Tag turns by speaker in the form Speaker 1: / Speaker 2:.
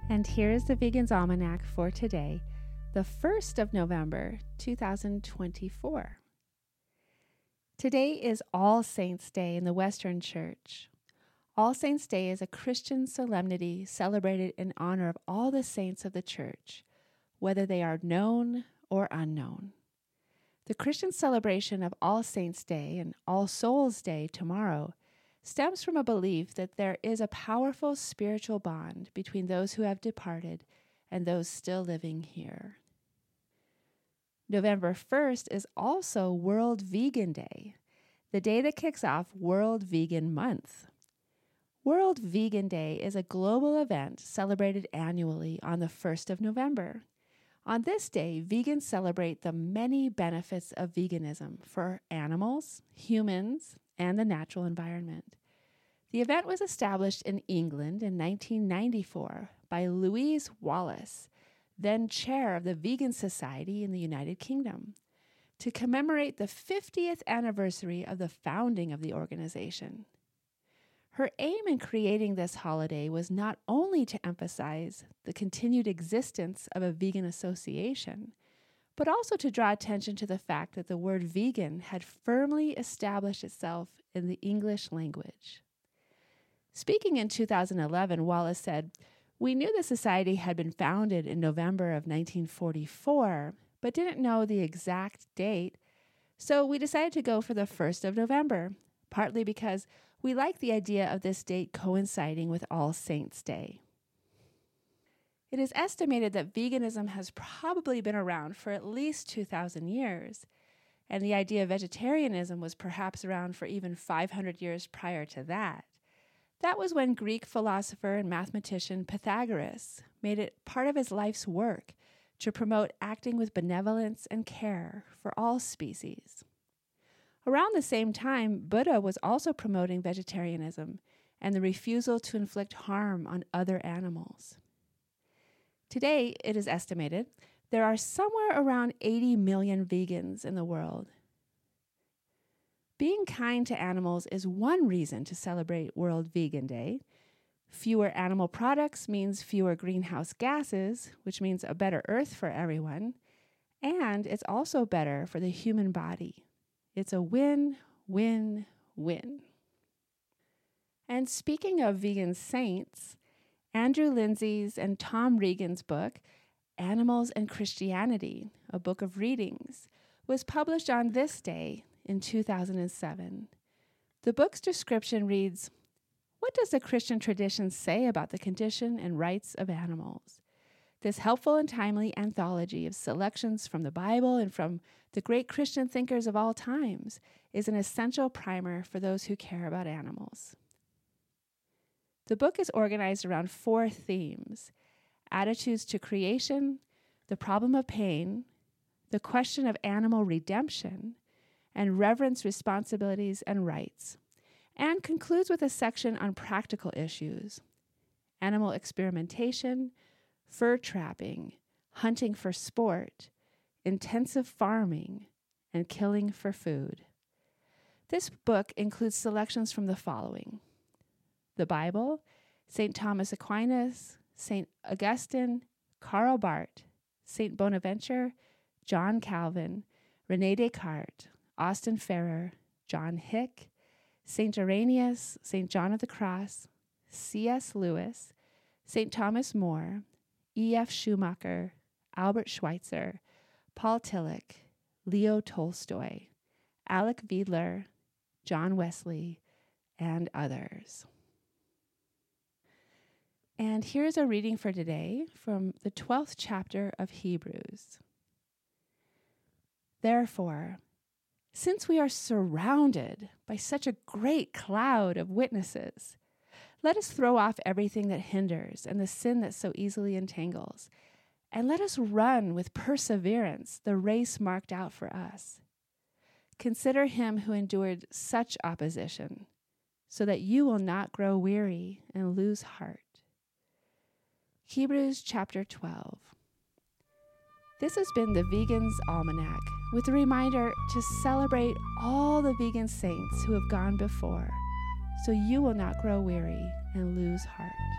Speaker 1: And here is the Vegan's Almanac for today, the 1st of November, 2024. Today is All Saints' Day in the Western Church. All Saints' Day is a Christian solemnity celebrated in honor of all the saints of the Church, whether they are known or unknown. The Christian celebration of All Saints' Day and All Souls' Day tomorrow stems from a belief that there is a powerful spiritual bond between those who have departed and those still living here. November 1st is also World Vegan Day, the day that kicks off World Vegan Month. World Vegan Day is a global event celebrated annually on the 1st of November. On this day, vegans celebrate the many benefits of veganism for animals, humans, and the natural environment. The event was established in England in 1994 by Louise Wallace, then chair of the Vegan Society in the United Kingdom, to commemorate the 50th anniversary of the founding of the organization. Her aim in creating this holiday was not only to emphasize the continued existence of a vegan association, but also to draw attention to the fact that the word vegan had firmly established itself in the English language. Speaking in 2011, Wallace said, "We knew the society had been founded in November of 1944, but didn't know the exact date, so we decided to go for the 1st of November, partly because we like the idea of this date coinciding with All Saints' Day." It is estimated that veganism has probably been around for at least 2,000 years, and the idea of vegetarianism was perhaps around for even 500 years prior to that. That was when Greek philosopher and mathematician Pythagoras made it part of his life's work to promote acting with benevolence and care for all species. Around the same time, Buddha was also promoting vegetarianism and the refusal to inflict harm on other animals. Today, it is estimated, there are somewhere around 80 million vegans in the world. Being kind to animals is one reason to celebrate World Vegan Day. Fewer animal products means fewer greenhouse gases, which means a better earth for everyone, and it's also better for the human body. It's a win, win, win. And speaking of vegan saints, Andrew Lindsay's and Tom Regan's book, Animals and Christianity, a book of readings, was published on this day in 2007. The book's description reads, "What does the Christian tradition say about the condition and rights of animals?" This helpful and timely anthology of selections from the Bible and from the great Christian thinkers of all times is an essential primer for those who care about animals. The book is organized around 4 themes: attitudes to creation, the problem of pain, the question of animal redemption, and reverence responsibilities and rights, and concludes with a section on practical issues: animal experimentation, fur trapping, hunting for sport, intensive farming, and killing for food. This book includes selections from the following: the Bible, St. Thomas Aquinas, St. Augustine, Karl Barth, St. Bonaventure, John Calvin, René Descartes, Austin Farrer, John Hick, St. Irenaeus, St. John of the Cross, C.S. Lewis, St. Thomas More, E.F. Schumacher, Albert Schweitzer, Paul Tillich, Leo Tolstoy, Alec Wiedler, John Wesley, and others. And here's a reading for today from the 12th chapter of Hebrews. Therefore, since we are surrounded by such a great cloud of witnesses, let us throw off everything that hinders and the sin that so easily entangles, and let us run with perseverance the race marked out for us. Consider him who endured such opposition, so that you will not grow weary and lose heart. Hebrews chapter 12. This has been the Vegan's Almanac, with a reminder to celebrate all the vegan saints who have gone before, so you will not grow weary and lose heart.